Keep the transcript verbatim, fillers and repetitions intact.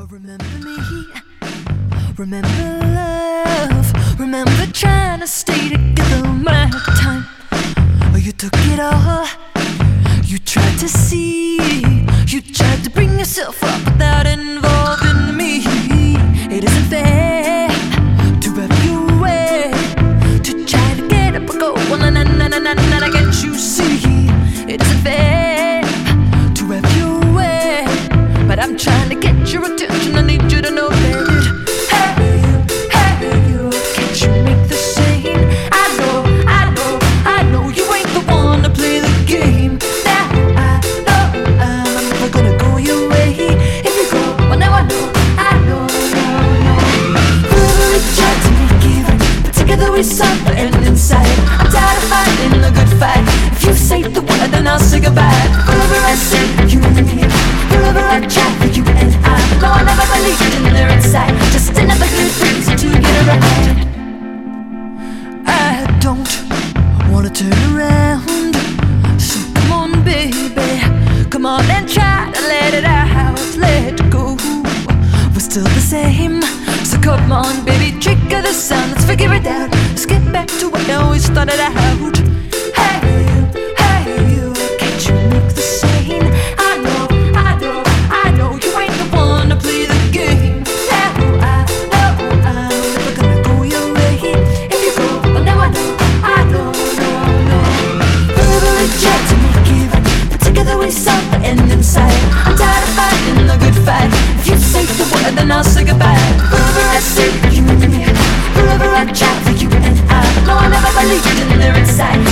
Oh, remember me, remember love, remember trying to stay together my time. Oh, you took it all, you tried to see, you tried to bring yourself up without involving me. It isn't fair to have you way, to try to get up and go, well, na na na na na na, can't you see? It isn't fair to have you way, but I'm trying to get your attention. I need you to know that. Hey you, hey you, can't you make the same? I know, I know, I know you ain't the one to play the game. Now I know I'm never gonna go your way. If you go, well now I know, I know, no, no. Whoever tried to make it right, but together we suffer and inside I'm tired of fighting the good fight. If you say the word, then I'll say goodbye. Whoever I say, you and me, whoever I try for you and I, no, I never believed in their inside. Just another good reason to get it right. I don't wanna turn around, so come on, baby, come on and try to let it out, let it go. We're still the same, so come on, baby, trigger the sound, let's figure it out. Let's get back to what I always started out. Hey you, hey you, can't you make the same? I know, I know, I know you ain't the one to play the game. Now I know I'm never gonna go your way. If you go, well now I know, I know, no, no. Whoever we tried to make it right, but together we suffer and inside I'm tired of fighting the good fight. If you say the word, then I'll say goodbye. Whoever I say, you and me, whoever I try for you and I, no, I never believed in their inside.